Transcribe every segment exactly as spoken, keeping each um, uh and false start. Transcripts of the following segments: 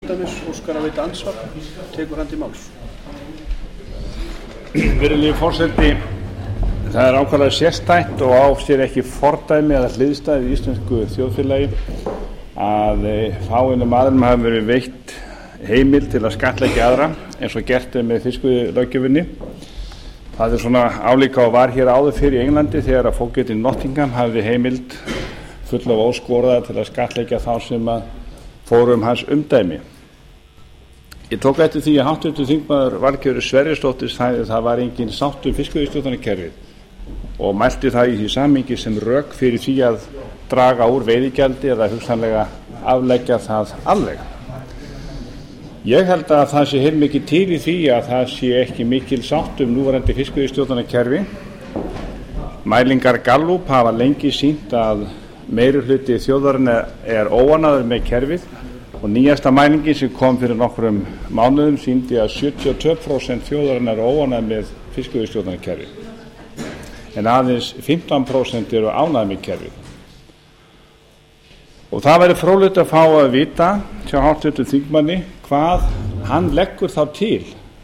Óskar að veita andsvar, tekur hann til máls. Virðulegi forseti, það er ákaflega sérstætt og á sér ekki fordæmi eða hliðstæðu í íslensku þjóðfélagi að fáeinum aðilum hafi verið veitt heimild til að skattleggja aðra eins og gert er með fiskveiðilöggjöfinni. Það er svona álíka og var hér áður fyrir í Englandi þegar að fógetinn Nottingham hafði heimild full af óskoraða til að skattleggja þá sem að fóru um hans umdæmi. Ég tók eftir því að háttvirtur þingmaður Valgerður Sverrisdóttir sagði að það var engin sátt um fiskveiðistjórnarkerfið og mælti það í því samhengi sem rök fyrir því að draga úr veiðigjaldi eða hugsanlega afleggja það alveg. Ég held að það sé heilmikið til í því að það sé ekki mikil sátt um núverandi fiskveiðistjórnarkerfi. Mælingar Gallup hafa lengi sýnt að meirihluti þjóðarinnar er óánægður með kerfið og nýjasta mælingin sem kom fyrir nokkrum mánuðum sýndi að sjötíu og tvö prósent þjóðarinnar er óánægð með fiskveiðistjórnarkerfið en aðeins fimmtán prósent eru ánægð með kerfið. Og það væri fróðlegt að fá að vita hjá háttvirtum þingmanni hvað hann leggur þá til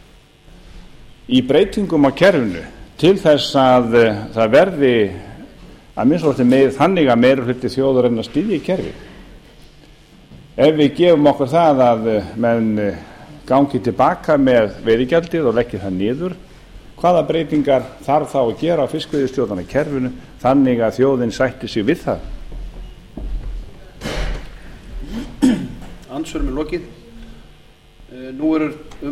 í breytingum á kerfinu til þess að það verði að minnsta kosti með þannig að meirihluti þjóðarinnar styðji kerfið. Ef við gefum okkur það að menn gangi tilbaka með veiðigjaldið og leggja það niður, hvaða breytingar þarf þá að gera á fiskveiðistjórnarkerfinu þannig að þjóðin sætti sig við það? Andsvörum er lokið. Nú eru um